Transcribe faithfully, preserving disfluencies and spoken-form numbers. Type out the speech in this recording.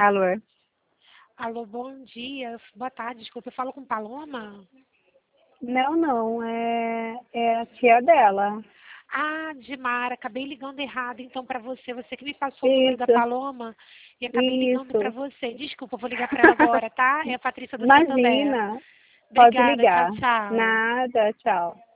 Alô? Alô, bom dia. Boa tarde, desculpa. Eu falo com Paloma? Não, não, é, é a tia dela. Ah, Dimara, acabei ligando errado então para você. Você que me passou o número da Isso, Paloma e acabei ligando para isso. você. Desculpa, eu vou ligar para ela agora, tá? É a Patrícia do Santander. Imagina, pode Obrigada, tchau, ligar. tchau. Nada, tchau.